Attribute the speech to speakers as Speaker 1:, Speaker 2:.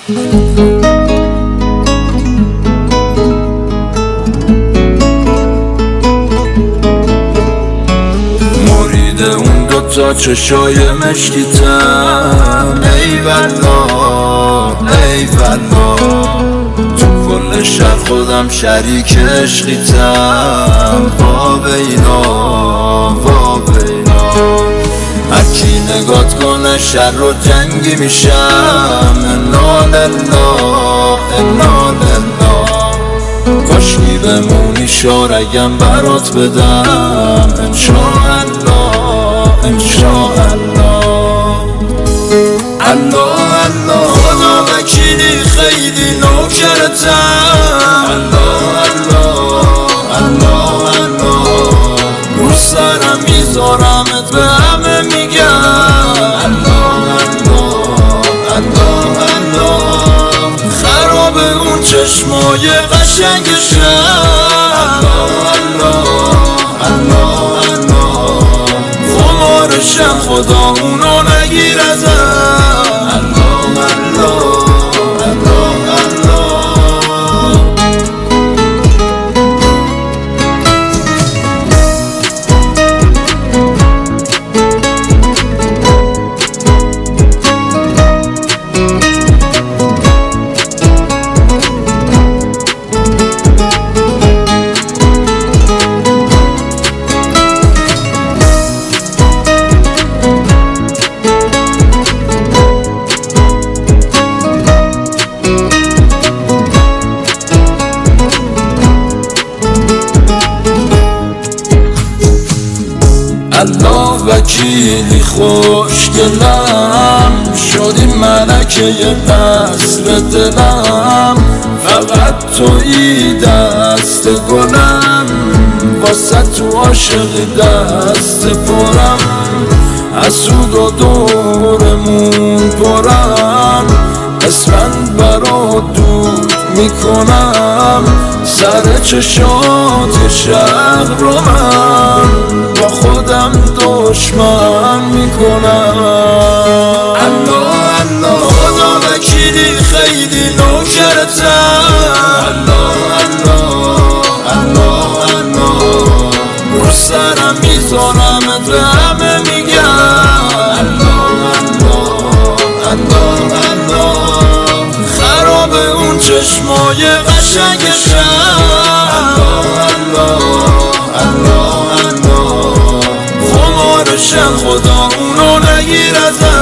Speaker 1: مرید اون دوتا چشای مشکیتم، ای والله ای والله، تو کل شب خودم شریک عشقیتم. وا بینا وا بینا، هرکی نگات کنه شر و جنگی میشم. انا لله انا لله، کاشکی بمونی شارگم برات بدم. انشاءالله انشاءالله. الله الله، خدا وکیلی خیلی نوکرتم. الله الله الله الله، رو سرم میذارمت به همه میگم. الله الله الله الله، خراب اون چشمای قشنگشم. الله الله الله، خمارشم خدا اونو نگیر ازم. الله وکیلی خوشگلم، شدی ملکه قصر دلم. فقط تویی دست گلم، واسه تو عاشقی دست پرم. حسود و دورمون پرم، اسفند برا دود میکنم. سر چشات یه شهر رو من با خودم دشمن میکنم. الله الله، خدا وکیلی خیلی نوکرتم. الله الله الله الله، رو سرم میذارمت به همه میگم. الله الله الله الله، خراب اون چشمای قشنگشم. الله الله الله الله، خمارشم خدا اونو نگیر ازم.